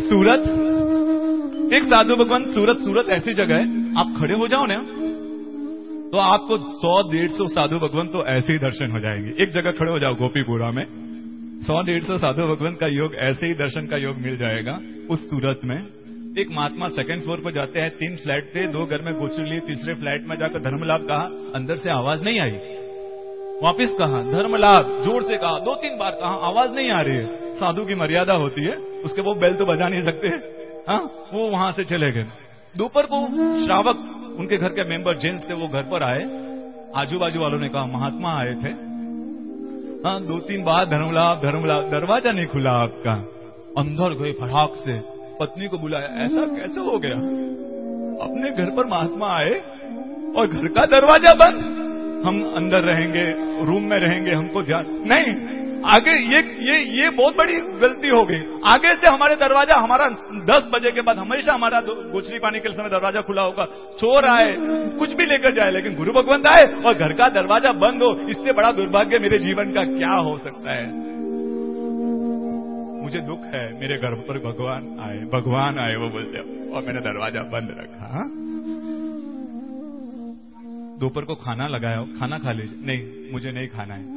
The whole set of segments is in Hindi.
सूरत, एक साधु भगवान, सूरत ऐसी जगह है, आप खड़े हो जाओ ना तो आपको 100-150 साधु भगवान तो ऐसे ही दर्शन हो जाएंगे। एक जगह खड़े हो जाओ गोपीपुरा में, 100-150 साधु भगवान का योग, ऐसे ही दर्शन का योग मिल जाएगा उस सूरत में। एक महात्मा सेकंड फ्लोर पर जाते हैं, 3 फ्लैट थे, 2 घर में गोचर लिए, तीसरे फ्लैट में जाकर धर्मलाभ कहा, अंदर से आवाज नहीं आई। वापिस कहा धर्मलाभ, जोर से कहा, 2-3 बार कहा, आवाज नहीं आ रही है। साधु की मर्यादा होती है, उसके वो बेल तो बजा नहीं सकते। हाँ, वो वहां से चले गए। दोपहर को श्रावक, उनके घर के मेंबर जेंट्स थे, वो घर पर आए। आजू बाजू वालों ने कहा महात्मा आए थे। हाँ, 2-3 बार धर्मलाभ, दरवाजा नहीं खुला आपका। अंदर गए फटाक से, पत्नी को बुलाया, ऐसा कैसे हो गया? अपने घर पर महात्मा आए और घर का दरवाजा बंद। हम अंदर रहेंगे, रूम में रहेंगे, हमको ध्यान नहीं। आगे ये बहुत बड़ी गलती हो गई। आगे से हमारे दरवाजा, हमारा 10 बजे के बाद हमेशा हमारा गोचरी पानी के समय दरवाजा खुला होगा। चोर आए, कुछ भी लेकर जाए, लेकिन गुरु भगवंत आए और घर का दरवाजा बंद हो, इससे बड़ा दुर्भाग्य मेरे जीवन का क्या हो सकता है? मुझे दुख है, मेरे घर पर भगवान आए वो बोलते और मैंने दरवाजा बंद रखा। दोपहर को खाना लगाया, खाना खा लीजिए। नहीं, मुझे नहीं खाना है।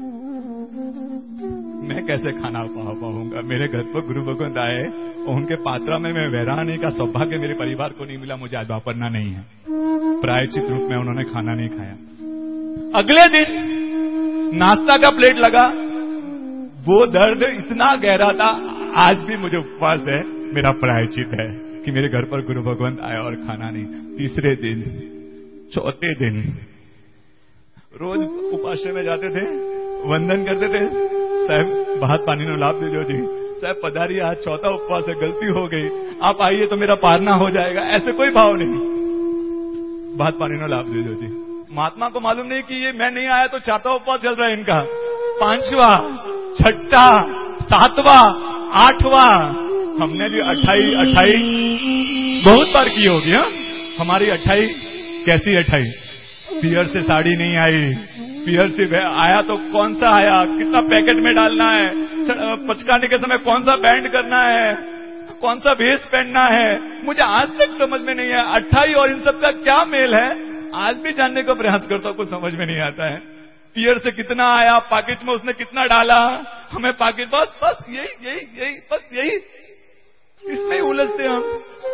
मैं कैसे खाना पाऊंगा? मेरे घर पर गुरु भगवंत आए और उनके पात्रा में मैं वैराने का सौभाग्य मेरे परिवार को नहीं मिला, मुझे आज वापरना नहीं है। प्रायश्चित रूप में उन्होंने खाना नहीं खाया। अगले दिन नाश्ता का प्लेट लगा, वो दर्द इतना गहरा था, आज भी मुझे उपवास है, मेरा प्रायश्चित है कि मेरे घर पर गुरु भगवंत आए और खाना नहीं। तीसरे दिन, चौथे दिन, रोज उपाश्रय में जाते थे, वंदन करते थे, साहब भात पानी नो लाभ दीजिए जी, साहब पधारिए, आज चौथा उपवास है, गलती हो गई, आप आइए तो मेरा पारना हो जाएगा। ऐसे कोई भाव नहीं, भात पानी नो लाभ दीजिए जी। महात्मा को मालूम नहीं कि ये मैं नहीं आया तो 4वां उपवास चल रहा है इनका, 5वां, 6वां, 7वां, 8वां। हमने भी 28 बहुत बार की होगी। हाँ, हमारी 28 कैसी 28? पियर से साड़ी नहीं आई, पियर से आया तो कौन सा आया, कितना पैकेट में डालना है, पचकाने के समय कौन सा बैंड करना है, कौन सा भेष पहनना है, मुझे आज तक समझ में नहीं है। 28 और इन सब का क्या मेल है, आज भी जानने का प्रयास करता हूं, कुछ समझ में नहीं आता है। पियर से कितना आया, पैकेट में उसने कितना डाला, हमें पैकेट बस यही इसमें उलझते हम।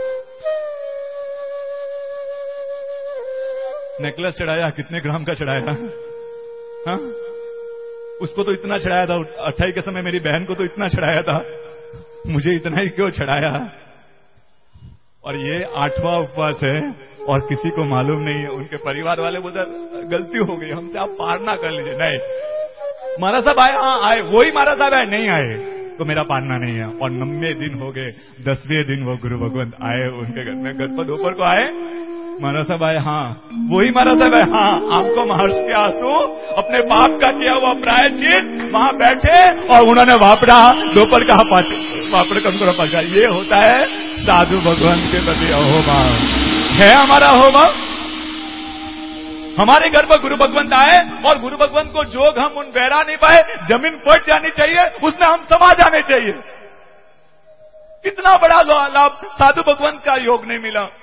नेकलेस चढ़ाया, कितने ग्राम का चढ़ाया? हाँ, उसको तो इतना चढ़ाया था, 28 के समय मेरी बहन को तो इतना चढ़ाया था, मुझे इतना ही क्यों चढ़ाया? और ये 8वां उपवास है और किसी को मालूम नहीं है। उनके परिवार वाले बोलते गलती हो गई हमसे, आप पार ना कर लीजिए। नहीं, महाराज साहब आए, हाँ आए, वही महाराज साहब आए, नहीं आए तो मेरा पारना नहीं है। और 9वें दिन हो गए, 10वें दिन वो गुरु भगवंत आए उनके घर में, घर पर दोपहर को आए, महाराज साहब आए, हाँ वही महाराज साहब आए, हाँ आपको महर्ष के आंसू, अपने पाप का किया हुआ प्रायश्चित, वहां बैठे और उन्होंने वापड़ा, दोपहर का वापड़ कंकुर पका। ये होता है साधु भगवंत के प्रति अहोभाव। है हमारा अहोभाव? हमारे घर पर गुरु भगवंत आए और गुरु भगवंत को जोग हम उन बहरा नहीं पाए, जमीन फट जानी चाहिए, उसमें हम समा जाने चाहिए। कितना बड़ा लाभ साधु भगवंत का योग नहीं मिला।